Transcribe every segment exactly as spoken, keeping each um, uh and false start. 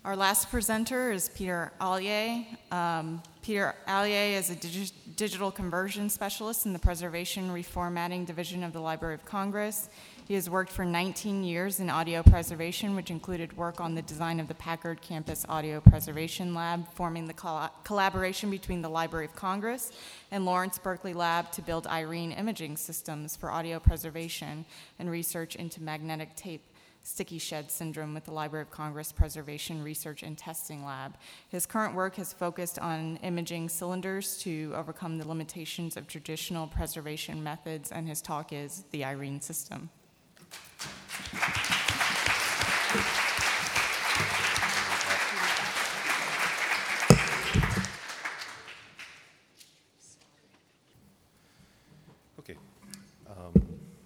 Our last presenter is Peter Allier. Um, Peter Allier is a digi- digital conversion specialist in the Preservation Reformatting Division of the Library of Congress. He has worked for nineteen years in audio preservation, which included work on the design of the Packard Campus Audio Preservation Lab, forming the col- collaboration between the Library of Congress and Lawrence Berkeley Lab to build IRENE imaging systems for audio preservation and research into magnetic tape sticky shed syndrome with the Library of Congress Preservation Research and Testing Lab. His current work has focused on imaging cylinders to overcome the limitations of traditional preservation methods, and his talk is The IRENE System. Okay. Um,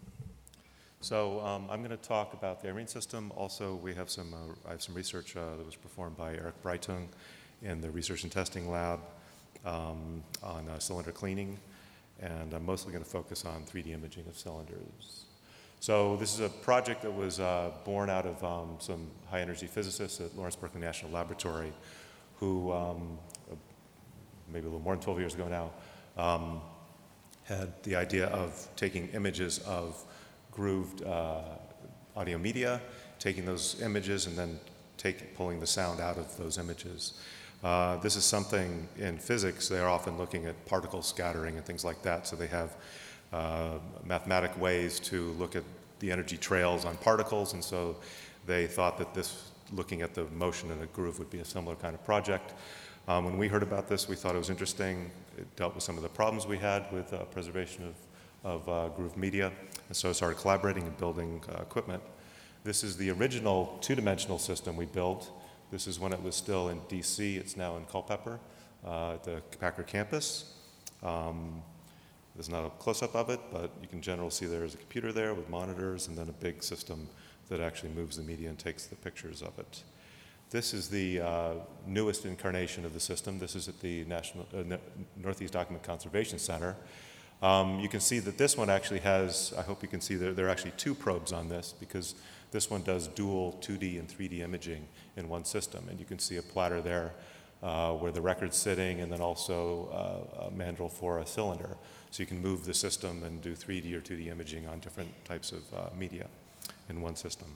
so um, I'm going to talk about the IRENE system. Also, we have some. Uh, I have some research uh, that was performed by Eric Breitung in the Research and Testing Lab um, on uh, cylinder cleaning, and I'm mostly going to focus on three D imaging of cylinders. So this is a project that was uh, born out of um, some high-energy physicists at Lawrence Berkeley National Laboratory, who um, maybe a little more than twelve years ago now, um, had the idea of taking images of grooved uh, audio media, taking those images and then take, pulling the sound out of those images. Uh, this is something in physics, they're often looking at particle scattering and things like that, so they have uh, mathematic ways to look at the energy trails on particles, and so they thought that this, looking at the motion in a groove, would be a similar kind of project. Um, when we heard about this, we thought it was interesting. It dealt with some of the problems we had with uh, preservation of, of uh, grooved media, and so started collaborating and building uh, equipment. This is the original two-dimensional system we built. This is when it was still in D C. It's now in Culpeper uh, at the Packard campus. Um, there's not a close-up of it, but you can generally see there's a computer there with monitors and then a big system that actually moves the media and takes the pictures of it. This is the uh, newest incarnation of the system. This is at the National uh, Northeast Document Conservation Center. Um, you can see that this one actually has, I hope you can see there, there are actually two probes on this, because this one does dual two D and three D imaging in one system. And you can see a platter there uh, where the record's sitting, and then also uh, a mandrel for a cylinder. So you can move the system and do three D or two D imaging on different types of uh, media in one system.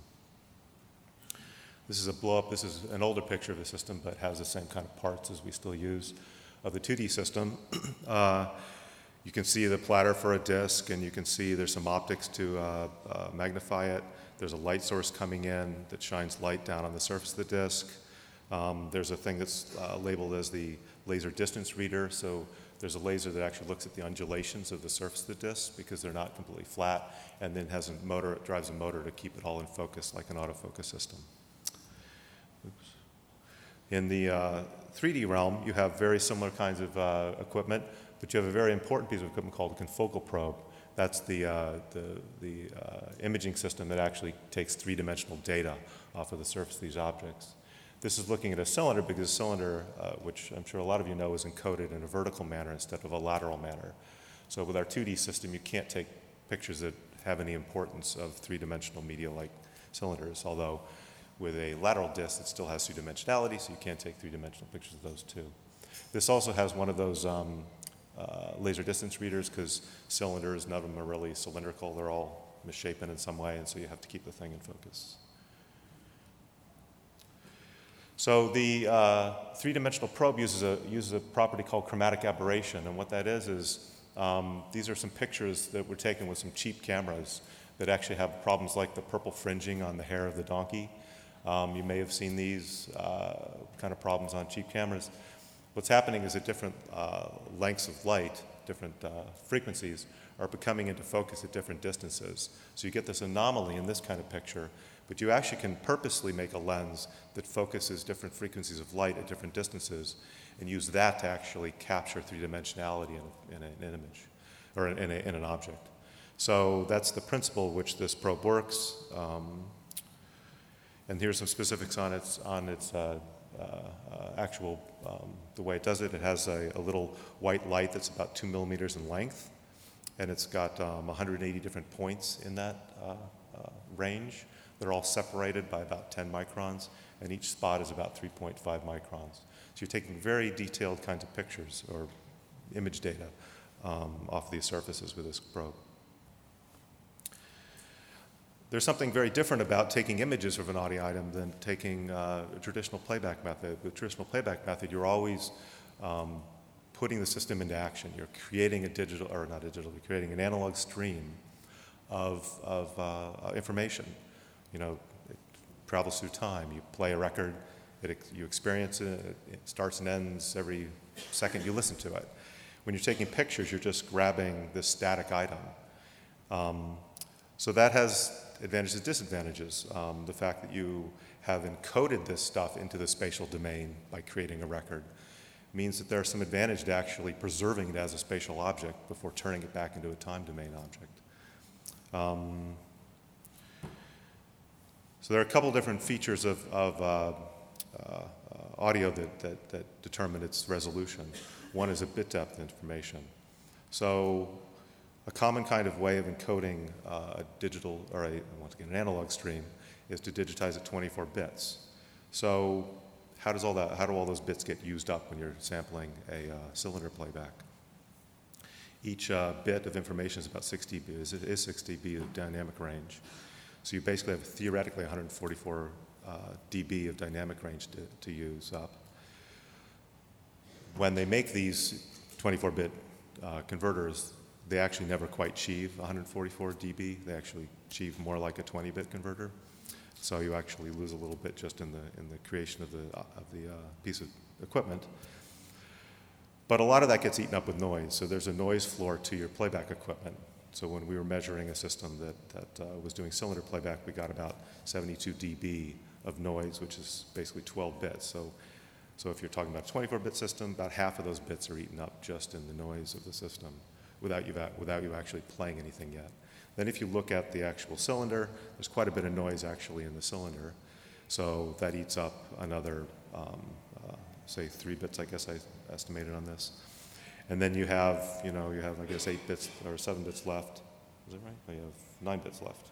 This is a blow-up. This is an older picture of the system, but has the same kind of parts as we still use of the two D system. uh, you can see the platter for a disk, and you can see there's some optics to uh, uh, magnify it. There's a light source coming in that shines light down on the surface of the disk. Um, there's a thing that's uh, labeled as the laser distance reader. So there's a laser that actually looks at the undulations of the surface of the disk, because they're not completely flat, and then has a motor, it drives a motor to keep it all in focus like an autofocus system. Oops. In the uh, three D realm, you have very similar kinds of uh, equipment, but you have a very important piece of equipment called a confocal probe. That's the, uh, the, the uh, imaging system that actually takes three-dimensional data off of the surface of these objects. This is looking at a cylinder, because a cylinder, uh, which I'm sure a lot of you know, is encoded in a vertical manner instead of a lateral manner. So with our two D system, you can't take pictures that have any importance of three-dimensional media like cylinders, although with a lateral disk, it still has two-dimensionality, so you can't take three-dimensional pictures of those too. This also has one of those um, uh, laser distance readers, because cylinders, none of them are really cylindrical. They're all misshapen in some way, and so you have to keep the thing in focus. So the uh, three-dimensional probe uses a, uses a property called chromatic aberration, and what that is is um, these are some pictures that were taken with some cheap cameras that actually have problems like the purple fringing on the hair of the donkey. Um, you may have seen these uh, kind of problems on cheap cameras. What's happening is that different uh, lengths of light, different uh, frequencies, are becoming into focus at different distances. So you get this anomaly in this kind of picture, but you actually can purposely make a lens that focuses different frequencies of light at different distances and use that to actually capture three-dimensionality in, in, a, in an image, or in, a, in an object. So that's the principle which this probe works. Um, and here's some specifics on its, on its uh, uh, uh, actual, um, the way it does it. It has a, a little white light that's about two millimeters in length, and it's got um, one hundred eighty different points in that uh, uh, range. They're all separated by about ten microns, and each spot is about three point five microns. So you're taking very detailed kinds of pictures or image data um, off these surfaces with this probe. There's something very different about taking images of an audio item than taking uh, a traditional playback method. With traditional playback method, you're always um, putting the system into action. You're creating a digital, or not a digital, you're creating an analog stream of, of uh, information. You know, it travels through time. You play a record, it, you experience it, it starts and ends every second you listen to it. When you're taking pictures, you're just grabbing this static item. Um, so that has advantages and disadvantages. Um, the fact that you have encoded this stuff into the spatial domain by creating a record means that there's some advantage to actually preserving it as a spatial object before turning it back into a time domain object. Um, so there are a couple different features of, of uh, uh, audio that, that, that determine its resolution. One is a bit depth information. So a common kind of way of encoding uh, a digital, or a, once again, an analog stream, is to digitize at twenty-four bits. So how does all that, how do all those bits get used up when you're sampling a uh, cylinder playback? Each uh, bit of information is about six D B, is, is six D B of dynamic range. So you basically have theoretically one hundred forty-four uh, D B of dynamic range to, to use up. When they make these twenty-four bit uh, converters, they actually never quite achieve one hundred forty-four D B. They actually achieve more like a twenty bit converter. So you actually lose a little bit just in the in the creation of the of the uh, piece of equipment. But a lot of that gets eaten up with noise. So there's a noise floor to your playback equipment. So when we were measuring a system that that uh, was doing cylinder playback, we got about seventy-two D B of noise, which is basically twelve bits. So so if you're talking about a twenty-four bit system, about half of those bits are eaten up just in the noise of the system, without you, without you actually playing anything yet. Then if you look at the actual cylinder, there's quite a bit of noise actually in the cylinder. So that eats up another, um, uh, say, three bits, I guess I estimated on this. And then you have, you know, you have, I guess, eight bits or seven bits left. Is that right? Oh, you have nine bits left.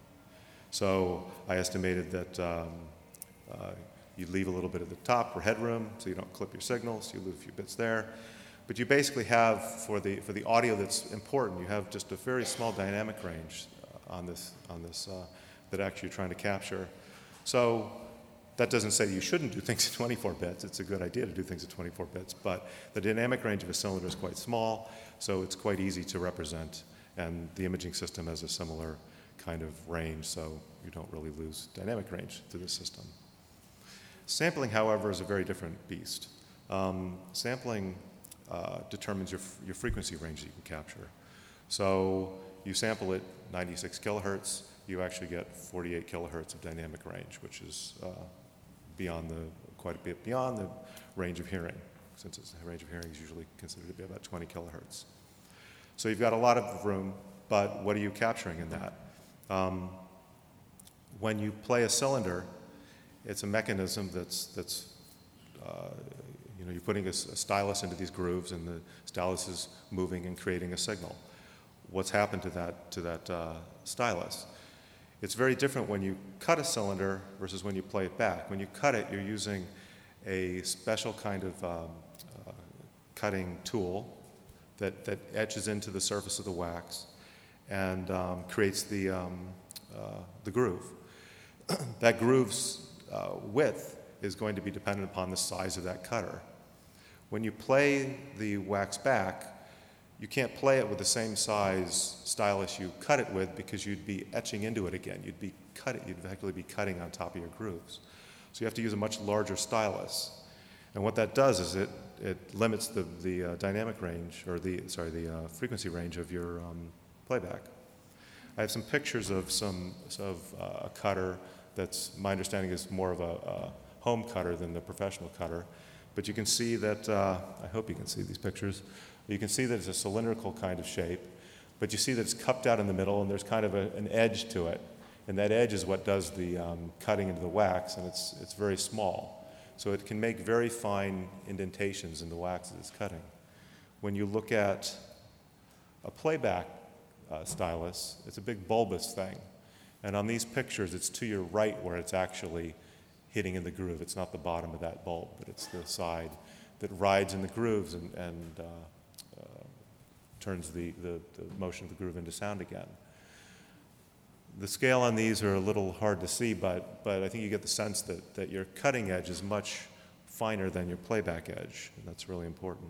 So I estimated that um, uh, you leave a little bit at the top for headroom so you don't clip your signals. You leave a few bits there. But you basically have, for the, for the audio that's important, you have just a very small dynamic range uh, on this, on this uh, that actually you're trying to capture. So that doesn't say you shouldn't do things at twenty-four bits. It's a good idea to do things at twenty-four bits, but the dynamic range of a cylinder is quite small, so it's quite easy to represent, and the imaging system has a similar kind of range, so you don't really lose dynamic range to this system. Sampling, however, is a very different beast. Um, sampling Uh, determines your, your frequency range that you can capture. So you sample at ninety-six kilohertz, you actually get forty-eight kilohertz of dynamic range, which is uh, beyond the, quite a bit beyond the range of hearing, since it's, the range of hearing is usually considered to be about twenty kilohertz. So you've got a lot of room, but what are you capturing in that? Um, when you play a cylinder, it's a mechanism that's, that's uh, you know, you're putting a, a stylus into these grooves, and the stylus is moving and creating a signal. What's happened to that, to that uh, stylus? It's very different when you cut a cylinder versus when you play it back. When you cut it, you're using a special kind of um, uh, cutting tool that, that etches into the surface of the wax and um, creates the, um, uh, the groove. That groove's uh, width is going to be dependent upon the size of that cutter. When you play the wax back, you can't play it with the same size stylus you cut it with, because you'd be etching into it again. You'd be cut it, you'd actually be cutting on top of your grooves. So you have to use a much larger stylus. And what that does is it, it limits the, the uh, dynamic range, or the, sorry, the uh, frequency range of your um, playback. I have some pictures of some, of uh, a cutter that's, my understanding is more of a, a home cutter than the professional cutter. But you can see that, uh, I hope you can see these pictures, you can see that it's a cylindrical kind of shape, but you see that it's cupped out in the middle, and there's kind of a, an edge to it. And that edge is what does the um, cutting into the wax, and it's, it's very small. So it can make very fine indentations in the wax that it's cutting. When you look at a playback uh, stylus, it's a big bulbous thing. And on these pictures, it's to your right where it's actually hitting in the groove. It's not the bottom of that bulb, but it's the side that rides in the grooves and, and uh, uh, turns the, the, the motion of the groove into sound again. The scale on these are a little hard to see, but, but I think you get the sense that, that your cutting edge is much finer than your playback edge, and that's really important.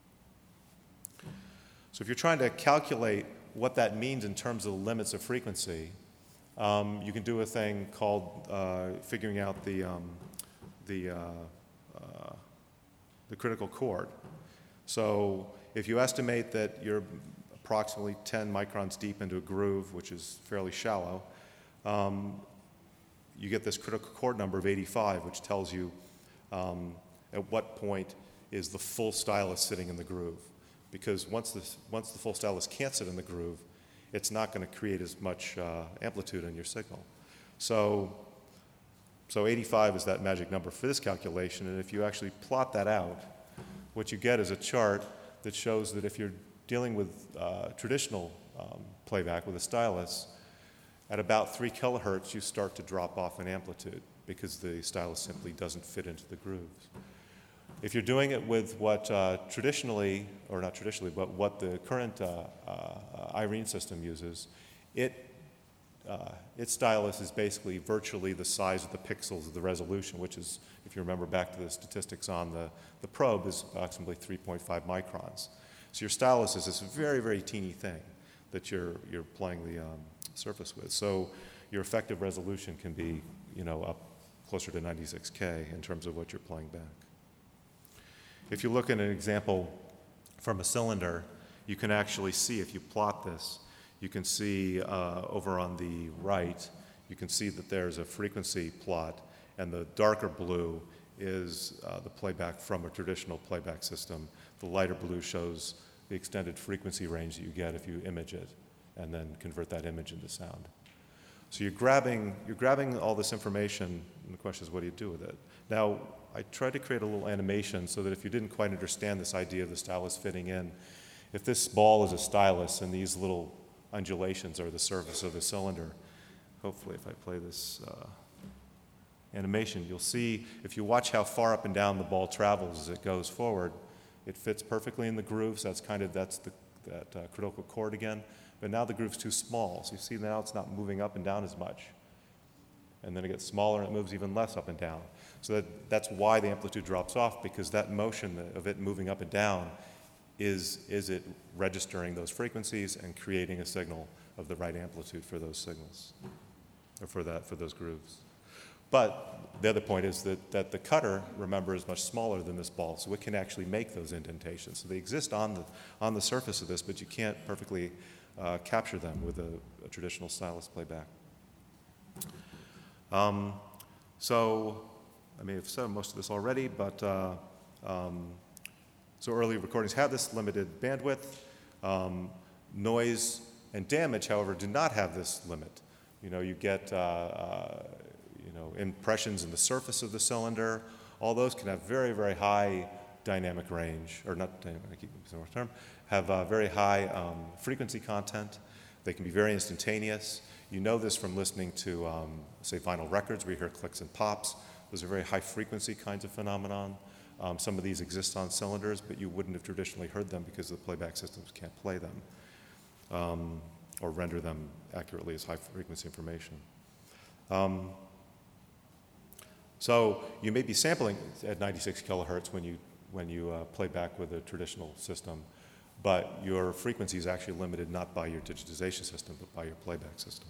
So if you're trying to calculate what that means in terms of the limits of frequency, um, you can do a thing called uh, figuring out the, um, the, uh, uh, the critical chord. So if you estimate that you're approximately ten microns deep into a groove, which is fairly shallow, um, you get this critical chord number of eighty-five, which tells you um, at what point is the full stylus sitting in the groove. Because once the, once the full stylus can't sit in the groove, it's not going to create as much uh, amplitude in your signal. So, so eighty-five is that magic number for this calculation, and if you actually plot that out, what you get is a chart that shows that if you're dealing with uh, traditional um, playback with a stylus, at about three kilohertz you start to drop off in amplitude because the stylus simply doesn't fit into the grooves. If you're doing it with what uh, traditionally, or not traditionally, but what the current uh, uh, Irene system uses, it, uh, its stylus is basically virtually the size of the pixels of the resolution, which is, if you remember back to the statistics on the, the probe, is approximately three point five microns. So your stylus is this very, very teeny thing that you're, you're playing the um, surface with. So your effective resolution can be, you know, up closer to ninety-six K in terms of what you're playing back. If you look at an example from a cylinder, you can actually see, if you plot this, you can see uh, over on the right, you can see that there's a frequency plot, and the darker blue is uh, the playback from a traditional playback system. The lighter blue shows the extended frequency range that you get if you image it and then convert that image into sound. So you're grabbing, you're grabbing all this information, and the question is, what do you do with it? Now, I tried to create a little animation so that if you didn't quite understand this idea of the stylus fitting in, if this ball is a stylus and these little undulations are the surface of the cylinder, hopefully if I play this uh, animation, you'll see, if you watch how far up and down the ball travels as it goes forward, it fits perfectly in the groove, so that's kind of, that's the, that uh, critical chord again. But now the groove's too small, so you see now it's not moving up and down as much. And then it gets smaller and it moves even less up and down. So that, that's why the amplitude drops off, because that motion of it moving up and down is, is it registering those frequencies and creating a signal of the right amplitude for those signals, or for, that, for those grooves. But the other point is that, that the cutter, remember, is much smaller than this ball, so it can actually make those indentations. So they exist on the, on the surface of this, but you can't perfectly uh, capture them with a, a traditional stylus playback. Um, so, I may have said most of this already, but uh, um, so early recordings have this limited bandwidth. Um, noise and damage, however, do not have this limit. You know, you get uh, uh, you know, impressions in the surface of the cylinder. All those can have very, very high dynamic range, or not dynamic, I keep using the term, have uh, very high um, frequency content. They can be very instantaneous. You know this from listening to, um, say, vinyl records where you hear clicks and pops. Those are very high frequency kinds of phenomenon. Um, some of these exist on cylinders, but you wouldn't have traditionally heard them because the playback systems can't play them um, or render them accurately as high frequency information. Um, so you may be sampling at ninety-six kilohertz when you, when you uh, play back with a traditional system, but your frequency is actually limited not by your digitization system, but by your playback system.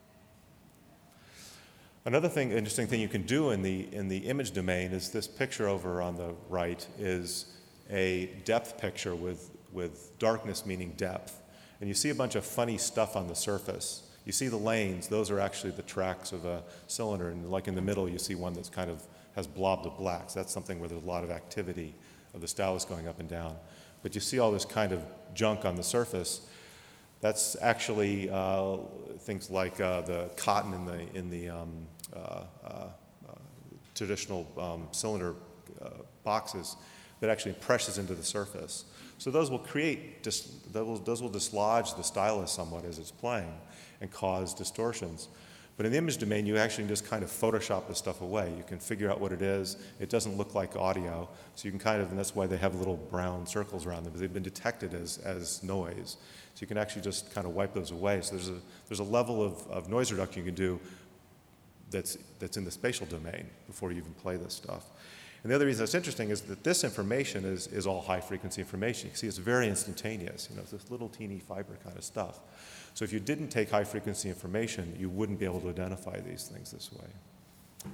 Another thing, interesting thing you can do in the, in the image domain is this picture over on the right is a depth picture with, with darkness meaning depth. And you see a bunch of funny stuff on the surface. You see the lanes, those are actually the tracks of a cylinder, and like in the middle you see one that's kind of has blobs of black. So that's something where there's a lot of activity of the stylus going up and down. But you see all this kind of junk on the surface. That's actually uh, things like uh, the cotton in the, in the um, uh, uh, uh, traditional um, cylinder uh, boxes that actually presses into the surface. So those will create, dis those, will, those will dislodge the stylus somewhat as it's playing and cause distortions. But in the image domain, you actually just kind of Photoshop this stuff away. You can figure out what it is. It doesn't look like audio, so you can kind of, and that's why they have little brown circles around them, because they've been detected as, as noise. So you can actually just kind of wipe those away. So there's a, there's a level of, of noise reduction you can do that's, that's in the spatial domain before you even play this stuff. And the other reason that's interesting is that this information is, is all high-frequency information. You can see it's very instantaneous. You know, it's this little teeny fiber kind of stuff. So if you didn't take high-frequency information, you wouldn't be able to identify these things this way.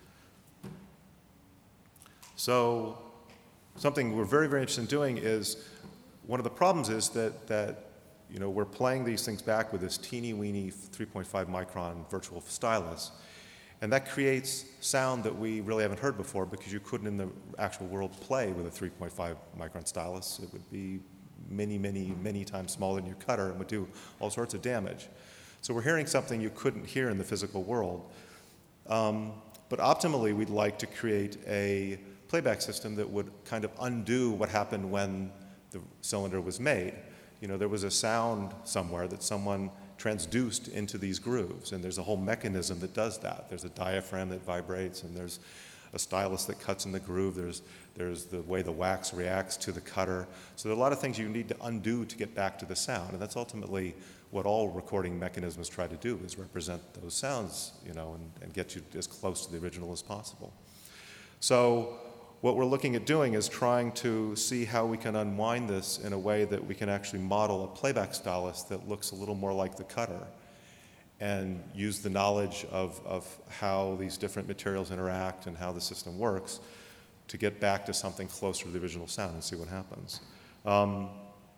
So something we're very, very interested in doing is, one of the problems is that, that you know, we're playing these things back with this teeny-weeny three point five micron virtual stylus. And that creates sound that we really haven't heard before, because you couldn't in the actual world play with a three point five micron stylus. It would be many, many, many times smaller than your cutter and would do all sorts of damage. So we're hearing something you couldn't hear in the physical world. Um, but optimally, we'd like to create a playback system that would kind of undo what happened when the cylinder was made. You know, there was a sound somewhere that someone transduced into these grooves, and there's a whole mechanism that does that. There's a diaphragm that vibrates, and there's a stylus that cuts in the groove. There's, there's the way the wax reacts to the cutter. So there are a lot of things you need to undo to get back to the sound, and that's ultimately what all recording mechanisms try to do, is represent those sounds, you know, and, and get you as close to the original as possible. So what we're looking at doing is trying to see how we can unwind this in a way that we can actually model a playback stylus that looks a little more like the cutter, and use the knowledge of, of how these different materials interact and how the system works to get back to something closer to the original sound and see what happens. Um,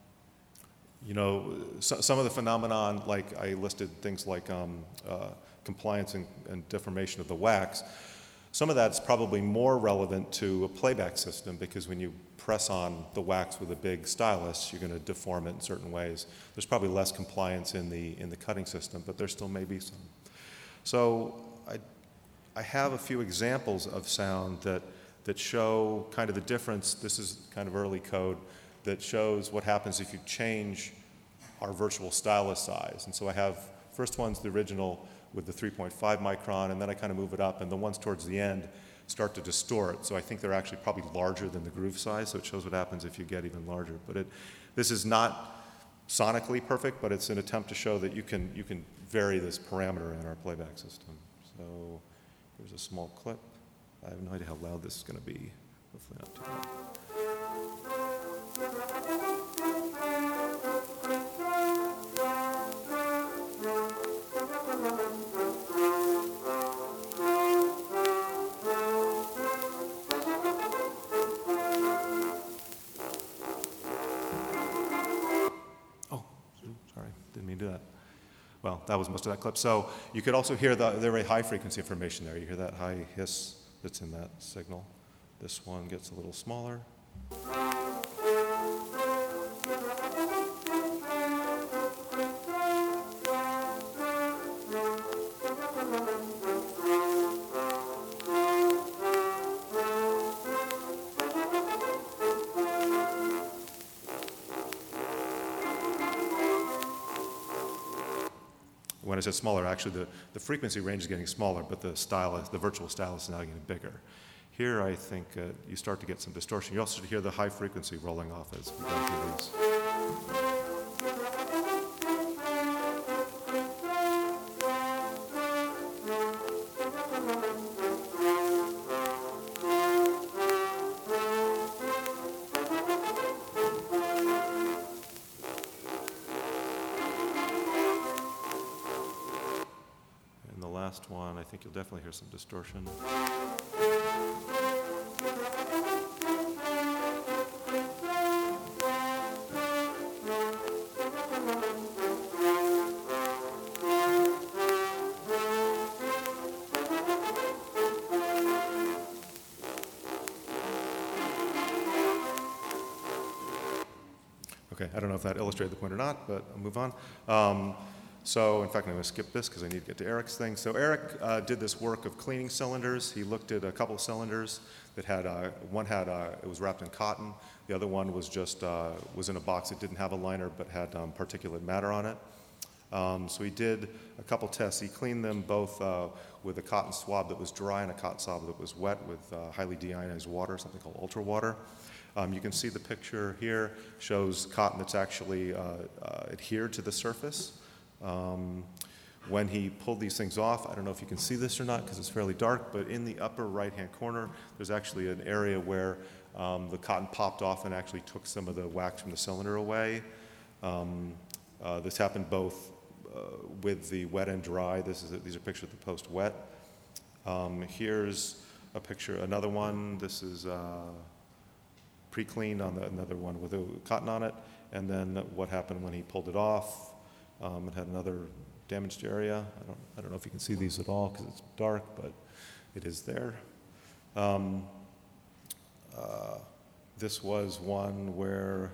you know, so, some of the phenomenon, like I listed things like um, uh, compliance and, and deformation of the wax. Some of that's probably more relevant to a playback system, because when you press on the wax with a big stylus, you're going to deform it in certain ways. There's probably less compliance in the in the cutting system, but there still may be some. So I, I have a few examples of sound that, that show kind of the difference. This is kind of early code that shows what happens if you change our virtual stylus size. And so I have, first one's the original with the three point five micron, and then I kind of move it up, and the ones towards the end start to distort. So I think they're actually probably larger than the groove size, so it shows what happens if you get even larger. But it, this is not sonically perfect, but it's an attempt to show that you can, you can vary this parameter in our playback system. So here's a small clip. I have no idea how loud this is going to be. Hopefully not too loud. Well, that was most of that clip. So you could also hear the, the very high frequency information there. You hear that high hiss that's in that signal. This one gets a little smaller. When I said smaller, actually the, the frequency range is getting smaller, but the stylus, the virtual stylus is now getting bigger. Here I think uh, you start to get some distortion. You also hear the high frequency rolling off as we go through these. Last one, I think you'll definitely hear some distortion. Okay, I don't know if that illustrated the point or not, but I'll move on. Um, So, in fact, I'm going to skip this because I need to get to Eric's thing. So Eric uh, did this work of cleaning cylinders. He looked at a couple of cylinders that had, uh, one had, uh, it was wrapped in cotton. The other one was just, uh, was in a box that didn't have a liner but had um, particulate matter on it. Um, so he did a couple tests. He cleaned them both uh, with a cotton swab that was dry and a cotton swab that was wet with uh, highly deionized water, something called ultra water. Um, you can see the picture here shows cotton that's actually uh, uh, adhered to the surface. Um, when he pulled these things off, I don't know if you can see this or not because it's fairly dark, but in the upper right-hand corner, there's actually an area where um, the cotton popped off and actually took some of the wax from the cylinder away. Um, uh, this happened both uh, with the wet and dry. This is a, these are pictures of the post-wet. Um, here's a picture, another one. This is uh, pre-cleaned on the, another one with a cotton on it. And then what happened when he pulled it off. Um, it had another damaged area. I don't, I don't know if you can see these at all because it's dark, but it is there. Um, uh, this was one where,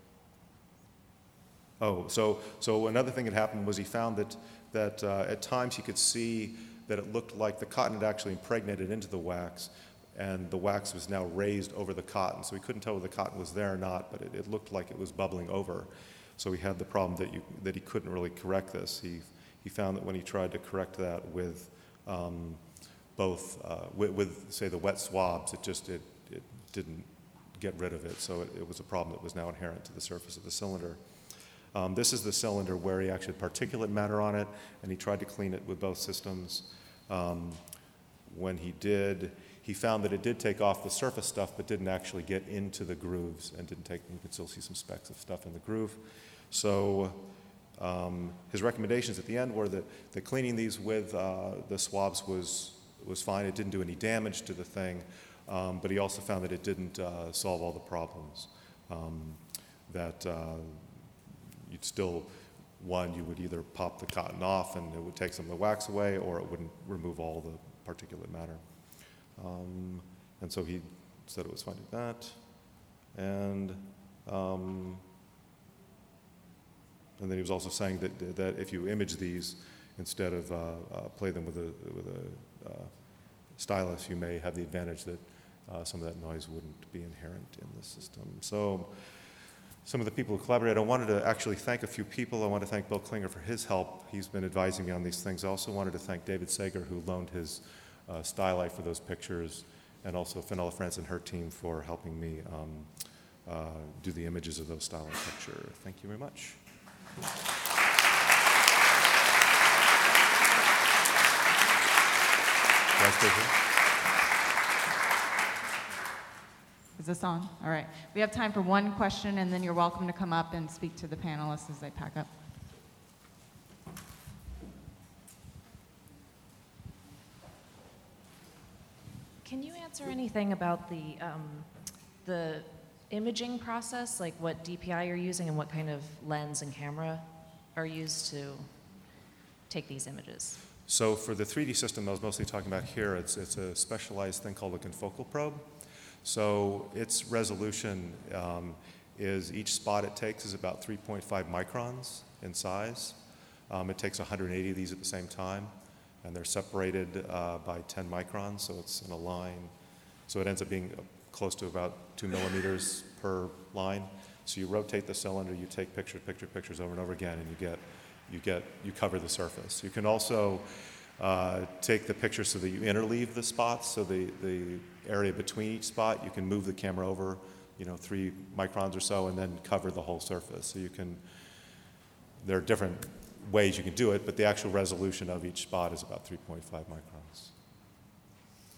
oh, so so another thing that happened was he found that, that uh, at times he could see that it looked like the cotton had actually impregnated into the wax, and the wax was now raised over the cotton. So he couldn't tell whether the cotton was there or not, but it, it looked like it was bubbling over. So he had the problem that, you, that he couldn't really correct this. He, he found that when he tried to correct that with um, both, uh, with, with, say, the wet swabs, it just it, it didn't get rid of it. So it, it was a problem that was now inherent to the surface of the cylinder. Um, this is the cylinder where he actually had particulate matter on it, and he tried to clean it with both systems. Um, when he did, he found that it did take off the surface stuff, but didn't actually get into the grooves, and didn't take, you can still see some specks of stuff in the groove. So um, his recommendations at the end were that, that cleaning these with uh, the swabs was, was fine. It didn't do any damage to the thing, um, but he also found that it didn't uh, solve all the problems. Um, that uh, you'd still, one, you would either pop the cotton off and it would take some of the wax away, or it wouldn't remove all the particulate matter. Um, and so he said it was fine with that. And um, and then he was also saying that that if you image these instead of uh, uh, play them with a with a uh, stylus, you may have the advantage that uh, some of that noise wouldn't be inherent in the system. So some of the people who collaborated, I wanted to actually thank a few people. I want to thank Bill Klinger for his help. He's been advising me on these things. I also wanted to thank David Sager, who loaned his uh, Stylite for those pictures, and also Fenella France and her team for helping me um, uh, do the images of those Stylite pictures. Thank you very much. Do I stay here? Is this on? All right. We have time for one question, and then you're welcome to come up and speak to the panelists as they pack up. Can you answer anything about the um, the imaging process, like what D P I you're using and what kind of lens and camera are used to take these images? So for the three D system I was mostly talking about here, it's, it's a specialized thing called a confocal probe. So its resolution um, is each spot it takes is about three point five microns in size. Um, it takes one hundred eighty of these at the same time, and they're separated uh, by ten microns, so it's in a line. So it ends up being close to about two millimeters per line. So you rotate the cylinder, you take picture, picture, pictures over and over again, and you get, you get, you cover the surface. You can also uh, take the picture so that you interleave the spots, so the, the area between each spot, you can move the camera over, you know, three microns or so, and then cover the whole surface. So you can, there are different ways you can do it, but the actual resolution of each spot is about three point five microns.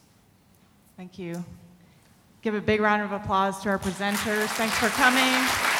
Thank you. Give a big round of applause to our presenters. Thanks for coming.